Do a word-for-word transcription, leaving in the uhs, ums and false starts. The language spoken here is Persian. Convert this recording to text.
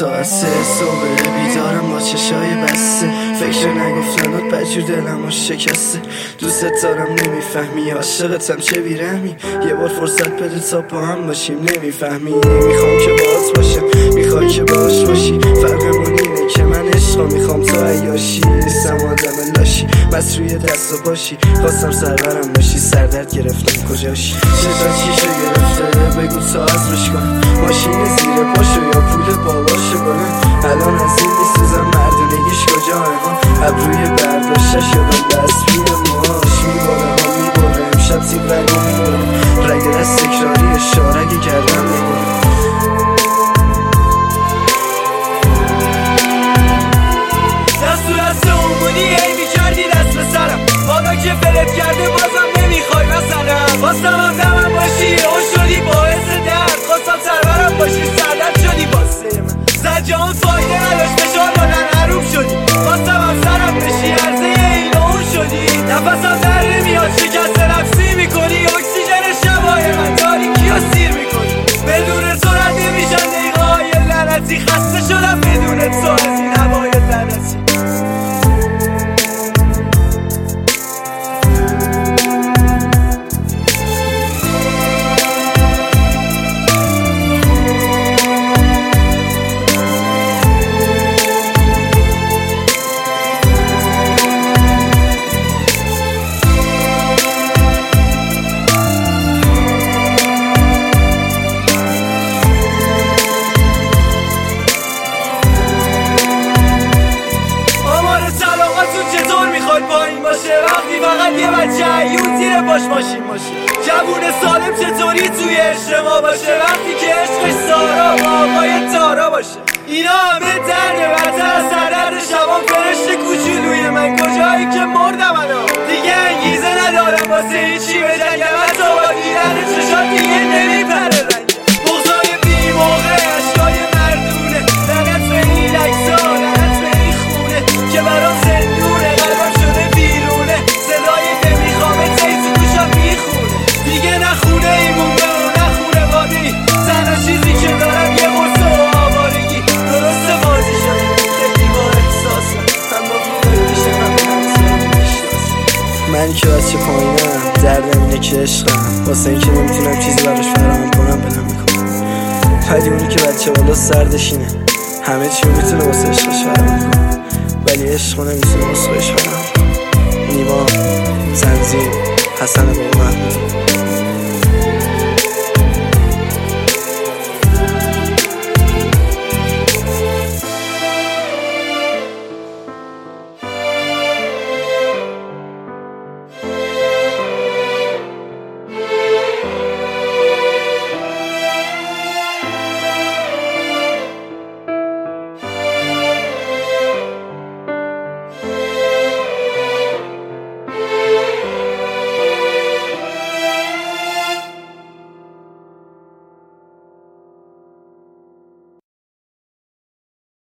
ساعت سه صبح بیدارم با چشای بسته، فکر نگفتنات بجور دلمو شکسته. دوست دارم نمیفهمی، عاشقتم چه بیرحمی. یه بار فرصت بده تا با هم باشیم، نمیفهمی. نمیخوام که باهات باشم، میخوای که باهاش باشی. فرقمون اینه که من عشقا میخوام تو عیاشی. نیستم آدم لاشی بس روی دست و پاشی. خواستم سرورم باشی، سردرد گرفتم کجاشی. چطور چیشو گرفته بگو تا عزمش کنم. ماشین زیر پاشو یا پول باباشو کنم. الان از این میسوزم، مردونگیش کجا ها. ابروی برداشتش یادم دستگیر موهاش. میباره ها میباره امشب تیب رگو میباره. رگ دست تکراری اشارگی کردم میباره. دست تو دست اون بودی ای میکردی دست به سرم. حالا که فلت کرده بازم نمیخوای مثلا. خواستم هم دمم باشی اون شدی باعث درد. خواستم سرورم باشی سردرد شدی واسه من. زجان فایده نداشت فشار دادن حروم شدی. خواستم هم سرم بشی عرضه این و اون شدی. نفسم در نمیاد شکست نفسی میکنی. اکسیژن شبای من تاریکی و سیر میکنی. بدون تو رد نمیشن دقیقه های لعنتی. خسته شدم بدون تو از این هوای لعنتی. وقتی فقط یه بچه عیون زیر باش ماشین باشه. جوون سالم چطوری توی عشق ما باشه وقتی که عشقش سارا و آقای تارا باشه. اینا همه درده برتر از سردرد شبان. فرشت کوچولوی من کجایی که مردم انا. دیگه انگیزه ندارم واسه هیچی بجنگم. حتی با دیدن چشات دیگه نمیپره رنگم. بغضای بی موقع اشکای مردونه. لعنت به این عکس‌ها لعنت به این خونه که برام زندونه. قلبم شده بیرونه. صدای نمیخوامه تیز گوشم میخونه. دیگه نخونه ای مونده و نخونه وادی. تنها چیزی که دارم یه قرص و آوارگی. درسته بازی شده خیلی با احساسم. هم با بیداری میشه هم همسر میشناسم. من که بچه پایینم دردم اینه که عشقم. واسه این که نمیتونم چیزی براش فراهم کنم بلم میکنم. ولی اونی که بچه بالا سردشینه همه چی رو میتونه واسه عشقش فراهم کنم. ولی عشق نمیتونه واسه عشق فراهم کنم. نیما، زنزیر، حسن بابا محمود.